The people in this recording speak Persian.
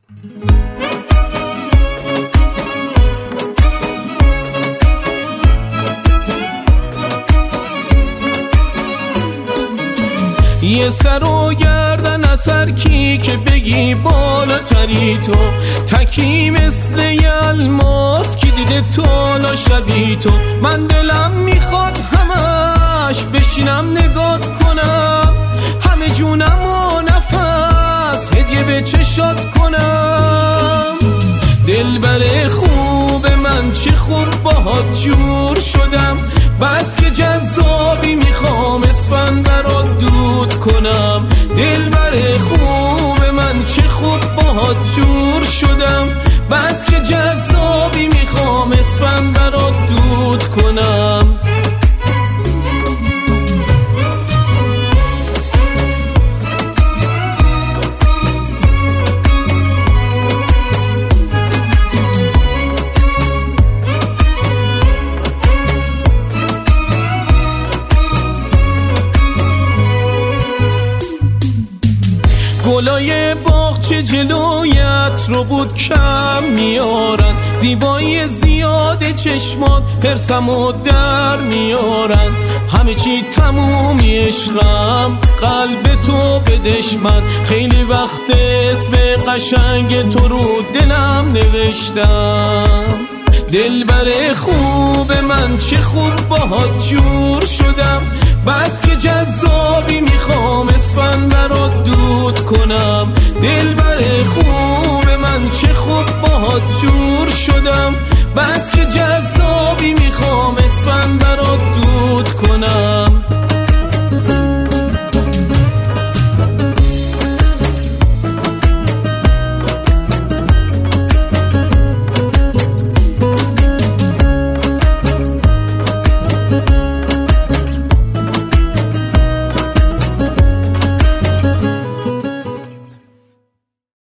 یه سر و گردن از هر کی که بگی بالاتری تو، تکی مثل یه الماس کی دیده تو لا شبی تو. من دلم میخواد همش بشینم نگات کنم، همه جونم و نفس هدیه به چشات کنم. دلبر خوب من چه خوب باهات جور شدم، بس که جذابی میخوام اسفند برات دود کنم. دلبر خوب من چه خوب باهات جور شدم، بس که جذابی میخوام اسفند برات دود کنم. گلای باغچه جلویت رو بود کم میارن، زیبایی زیاد چشمات حرسمو در میارن. همه چی تمومی عشقم، قلب تو بدش من، خیلی وقت اسم قشنگ تو رو دلم نوشتم. دلبر خوب من چه خوب باهات جور شدم، بس که جذابی میخوام اسفند برات دود کنم. دلبر خوب من چه خوب باهات جور شدم، بس که جذابی میخوام اسفند برات دود کنم.